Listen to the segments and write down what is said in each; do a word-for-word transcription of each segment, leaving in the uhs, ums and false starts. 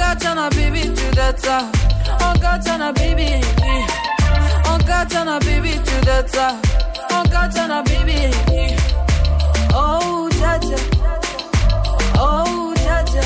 Gatana baby to the top. Oh Gatana baby. Oh Gatana baby to the top. Oh Gatana baby. Oh Jaja. Oh Jaja.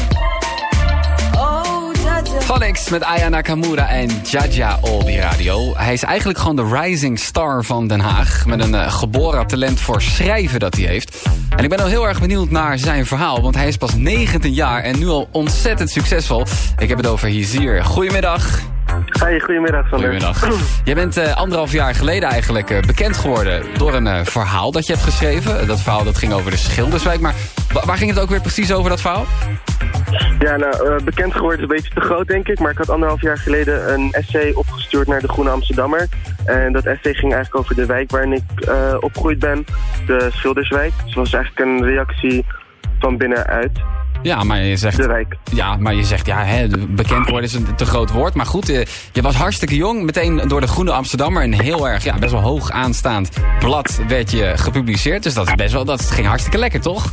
Oh Jaja. Phonics met Aya Nakamura en Jaja op die radio. Hij is eigenlijk gewoon de rising star van Den Haag. Met een uh, geboren talent voor schrijven dat hij heeft. En ik ben al heel erg benieuwd naar zijn verhaal. Want hij is pas negentien jaar en nu al ontzettend succesvol. Ik heb het over Hizier. Goedemiddag. Hey, goedemiddag Sander. Goedemiddag. Jij bent uh, anderhalf jaar geleden eigenlijk uh, bekend geworden door een uh, verhaal dat je hebt geschreven. Dat verhaal dat ging over de Schilderswijk. Maar wa- waar ging het ook weer precies over, dat verhaal? Ja, nou, uh, bekend geworden is een beetje te groot, denk ik. Maar ik had anderhalf jaar geleden een essay opgestuurd naar de Groene Amsterdammer. En dat essay ging eigenlijk over de wijk waarin ik uh, opgegroeid ben. De Schilderswijk. Dus het was eigenlijk een reactie van binnenuit. Ja, maar je zegt... De wijk. Ja, maar je zegt, ja, hè, bekend worden is een te groot woord. Maar goed, je, je was hartstikke jong. Meteen door de Groene Amsterdammer. Een heel erg, ja, best wel hoog aanstaand blad werd je gepubliceerd. Dus dat is best wel, dat ging hartstikke lekker, toch?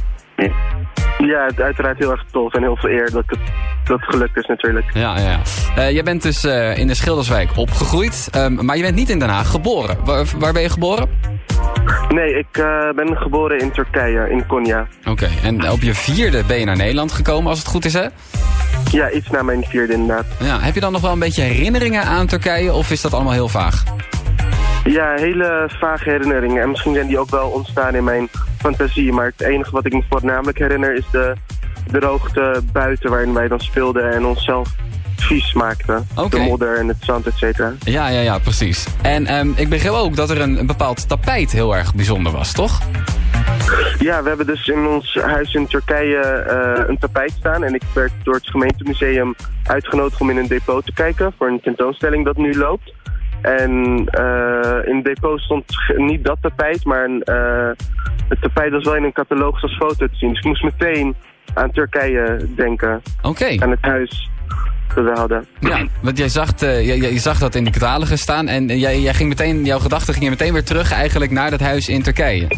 Ja, het uiteraard heel erg tof en heel veel eer dat het, dat het gelukt is natuurlijk. Ja, ja. Uh, jij bent dus uh, in de Schilderswijk opgegroeid. Um, maar je bent niet in Den Haag geboren. Waar, waar ben je geboren? Nee, ik uh, ben geboren in Turkije, in Konya. Oké, okay. En op je vierde ben je naar Nederland gekomen, als het goed is, hè? Ja, iets na mijn vierde inderdaad. Ja, heb je dan nog wel een beetje herinneringen aan Turkije of is dat allemaal heel vaag? Ja, hele vage herinneringen. En misschien zijn die ook wel ontstaan in mijn fantasie. Maar het enige wat ik me voornamelijk herinner is de droogte buiten waarin wij dan speelden en onszelf vies maakten. Okay. De modder en het zand, et cetera. Ja, ja, ja, precies. En um, ik begreep ook dat er een, een bepaald tapijt heel erg bijzonder was, toch? Ja, we hebben dus in ons huis in Turkije uh, een tapijt staan. En ik werd door het gemeentemuseum uitgenodigd om in een depot te kijken voor een tentoonstelling dat nu loopt. En uh, in het depot stond niet dat tapijt, maar een, uh, het tapijt was wel in een catalogus als foto te zien. Dus ik moest meteen aan Turkije denken. Oké. Okay. Aan het huis dat we hadden. Ja, want jij zag, uh, jij, jij zag dat in de catalogus staan en jij, jij ging meteen, jouw gedachten gingen meteen weer terug eigenlijk naar dat huis in Turkije.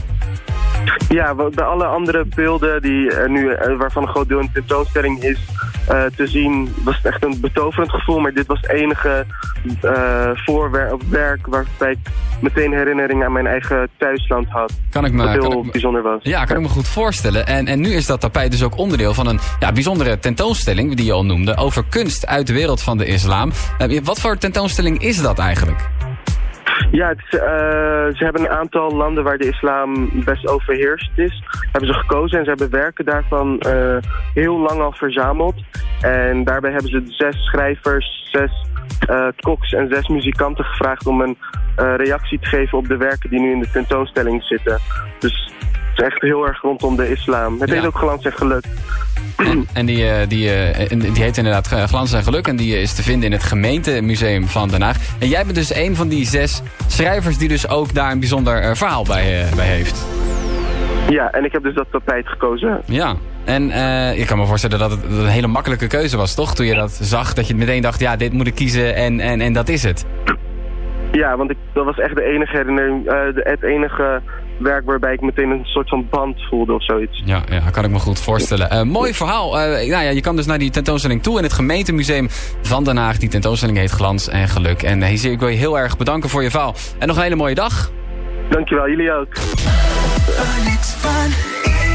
Ja, bij alle andere beelden die uh, nu, uh, waarvan een groot deel in de tentoonstelling is uh, te zien, was het echt een betoverend gevoel. Maar dit was het enige uh, voorwerk waarbij ik meteen herinnering aan mijn eigen thuisland had. Kan ik me, wat heel kan ik me, bijzonder was. Ja, kan ik me goed voorstellen. En, en nu is dat tapijt dus ook onderdeel van een ja, bijzondere tentoonstelling, die je al noemde, over kunst uit de wereld van de islam. Uh, wat voor tentoonstelling is dat eigenlijk? Ja, het is, uh, ze hebben een aantal landen waar de islam best overheerst is. Hebben ze gekozen en ze hebben werken daarvan uh, heel lang al verzameld. En daarbij hebben ze zes schrijvers, zes uh, koks en zes muzikanten gevraagd om een uh, reactie te geven op de werken die nu in de tentoonstelling zitten. Dus het is echt heel erg rondom de islam. Het ja. heet ook Glans en Geluk. En, en die, die, die heet inderdaad Glans en Geluk en die is te vinden in het gemeentemuseum van Den Haag. En jij bent dus een van die zes schrijvers die dus ook daar een bijzonder verhaal bij, bij heeft. Ja, en ik heb dus dat tapijt gekozen. Ja, en uh, ik kan me voorstellen dat het een hele makkelijke keuze was, toch? Toen je dat zag, dat je meteen dacht, ja, dit moet ik kiezen en, en, en dat is het. Ja, want ik, dat was echt de enige herinnering, uh, de, het enige werk waarbij ik meteen een soort van band voelde of zoiets. Ja, ja, kan ik me goed voorstellen. Uh, mooi verhaal. Uh, nou ja, je kan dus naar die tentoonstelling toe in het gemeentemuseum van Den Haag. Die tentoonstelling heet Glans en Geluk. En uh, Hizier, ik wil je heel erg bedanken voor je verhaal. En nog een hele mooie dag. Dankjewel, jullie ook.